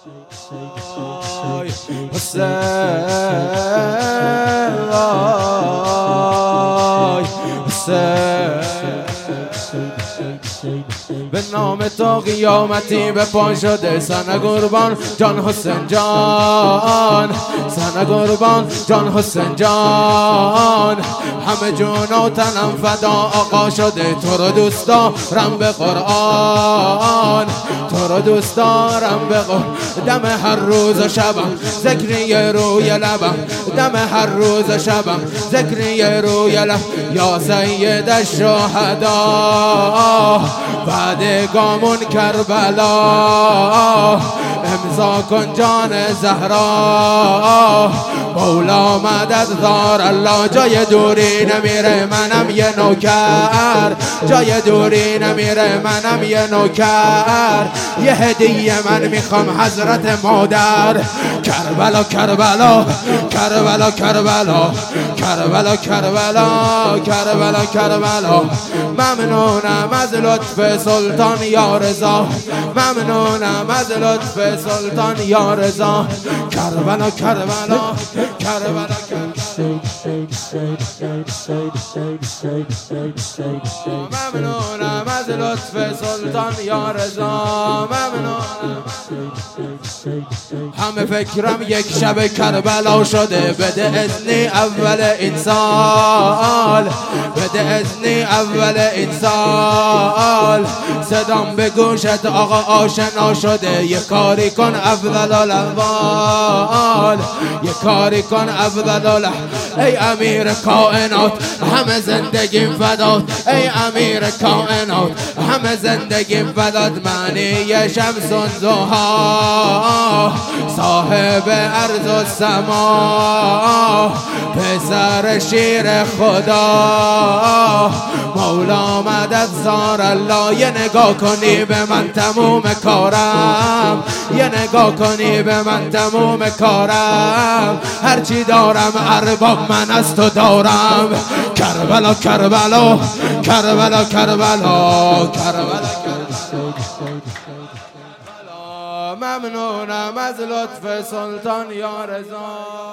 به نام تو قیامتی به پا شده سن قربان جان حسین جان، سن قربان جان حسین جان. همه جون و تنم فدا آقا شده، تو رو دوست دارم به قرآن، تو رو دوست دارم به قرآن. دم هر روز و شبم ذکری روی لبم، دم هر روز و شبم ذکری روی لب. یا سید الشهدا بعد گامون کربلا، امضا کن جان زهرا. مولا مدد دار الله، جای دوری نمیره منم یه نوکر، جای دوری نمیره منم یه نوکر. یه هدیه من میخوام حضرت مادر. کربلا کربلا کربلا کربلا کربلا کربلا کربلا کربلا. ممنونم از لطف سلطان یا رضا، ممنونم از لطف سلطان یا رضا. کربلا کربلا کربلا ممنونم از لطف سلطان یا رضا، ممنونم. همه فکرم یک شب کربلا شده، بده اذنی اول این سال، بده اذنی اول این سال. صدام به گوشت آقا آشنا شده، یه کاری کن افضل الاحوال، یه کاری کن افضل الاحوال. ای امیر کائنات همه زندگیم فدات، ای امیر کائنات همه زندگیم فدات. معنی شمس و ضحی صاحب ارض و سما، پسر شیر خدا. مولا مدد زار الله، یه نگاه کنی به من تموم کارم، یه نگاه کنی به من تموم کارم. هرچی دارم ارباب من از تو دارم. کربلا کربلا کربلا کربلا کربلا. ممنونم از لطف سلطان یا رضا.